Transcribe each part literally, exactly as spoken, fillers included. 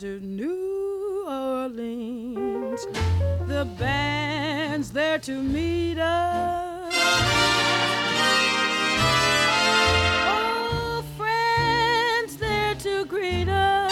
to New Orleans. The band's there to meet us. Oh, friends there to greet us.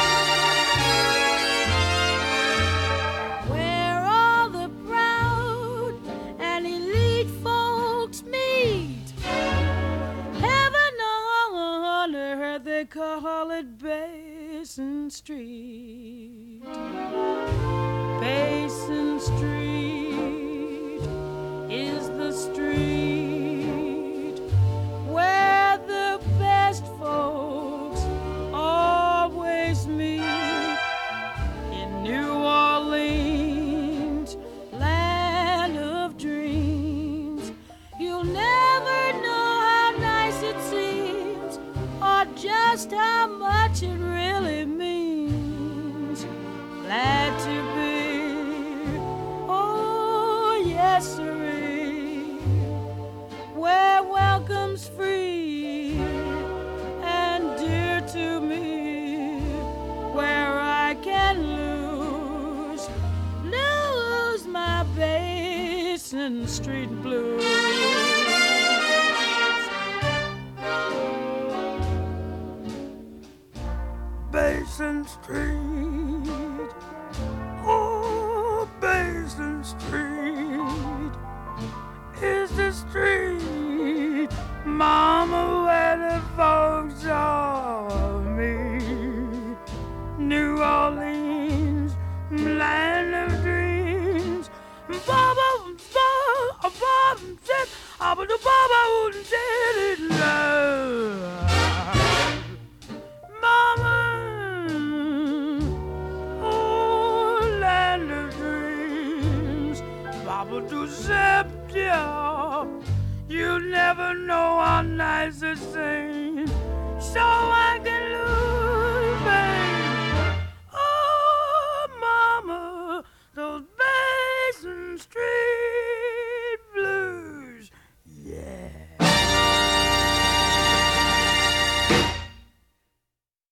Where all the proud and elite folks meet. Heaven on earth, they call it Basin Street. Basin Street is the street where the best folks always meet. In New Orleans, land of dreams, you'll never know how nice it seems or just how much it really means. Glad to be, oh yes sirree, where welcome's free and dear to me, where I can lose, lose my Basin Street blues. Basin Street, oh, Basin Street is the street, Mama, where the folks saw me. New Orleans, land of dreams. Baba, Baba, Baba, Baba, Baba, did it love. Mama, oh, land of dreams, Baba do Septia, you never know how nice it seems, so I can lose, babe. Oh, Mama, those Basin Street blues, yeah.